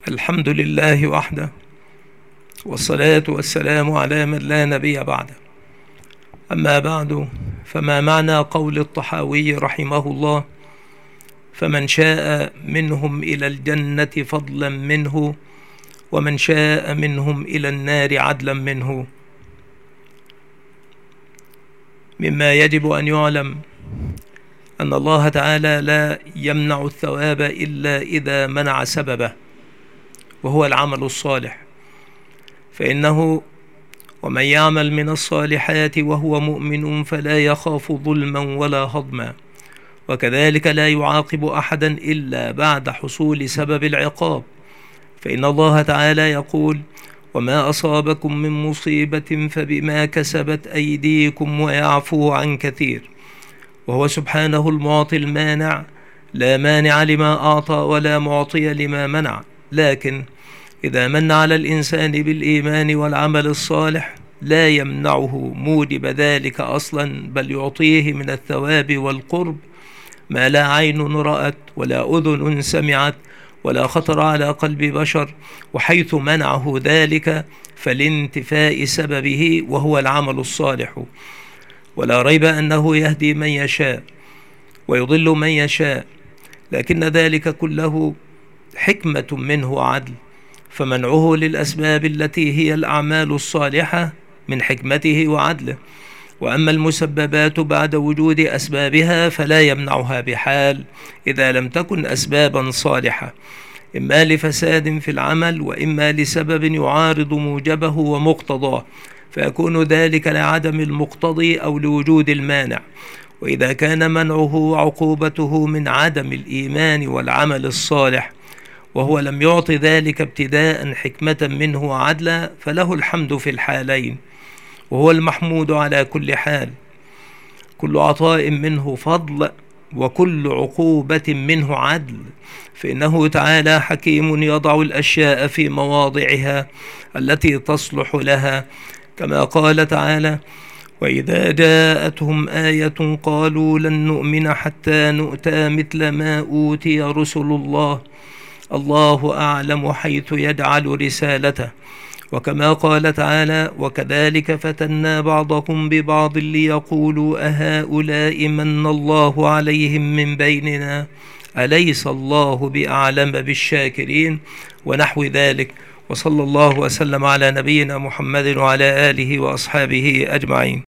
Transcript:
الحمد لله وحده، والصلاة والسلام على من لا نبي بعده. أما بعد، فما معنى قول الطحاوي رحمه الله: فمن شاء منهم إلى الجنة فضلا منه، ومن شاء منهم إلى النار عدلا منه. مما يجب أن يعلم أن الله تعالى لا يمنع الثواب إلا إذا منع سببه، وهو العمل الصالح. فإنه ومن يعمل من الصالحات وهو مؤمن فلا يخاف ظلما ولا هضما، وكذلك لا يعاقب أحدا إلا بعد حصول سبب العقاب. فإن الله تعالى يقول: وما أصابكم من مصيبة فبما كسبت أيديكم ويعفو عن كثير. وهو سبحانه المعطي المانع، لا مانع لما أعطى ولا معطي لما منع. لكن إذا من على الإنسان بالإيمان والعمل الصالح لا يمنعه موجب ذلك أصلا، بل يعطيه من الثواب والقرب ما لا عين رأت ولا أذن سمعت ولا خطر على قلب بشر. وحيث منعه ذلك فلانتفاء سببه، وهو العمل الصالح. ولا ريب أنه يهدي من يشاء ويضل من يشاء، لكن ذلك كله حكمة منه وعدل. فمنعه للأسباب التي هي الأعمال الصالحة من حكمته وعدله. وأما المسببات بعد وجود أسبابها فلا يمنعها بحال إذا لم تكن أسبابا صالحة، إما لفساد في العمل وإما لسبب يعارض موجبه ومقتضاه، فيكون ذلك لعدم المقتضي أو لوجود المانع. وإذا كان منعه وعقوبته من عدم الإيمان والعمل الصالح، وهو لم يعط ذلك ابتداء حكمة منه وعدلا، فله الحمد في الحالين، وهو المحمود على كل حال. كل عطاء منه فضل، وكل عقوبة منه عدل. فإنه تعالى حكيم يضع الأشياء في مواضعها التي تصلح لها، كما قال تعالى: وإذا جاءتهم آية قالوا لن نؤمن حتى نؤتى مثل ما أوتي رسل الله، الله أعلم حيث يجعل رسالته. وكما قال تعالى: وكذلك فتنا بعضكم ببعض ليقولوا أهؤلاء من الله عليهم من بيننا أليس الله بأعلم بالشاكرين، ونحو ذلك. وصلى الله وسلم على نبينا محمد وعلى آله وأصحابه أجمعين.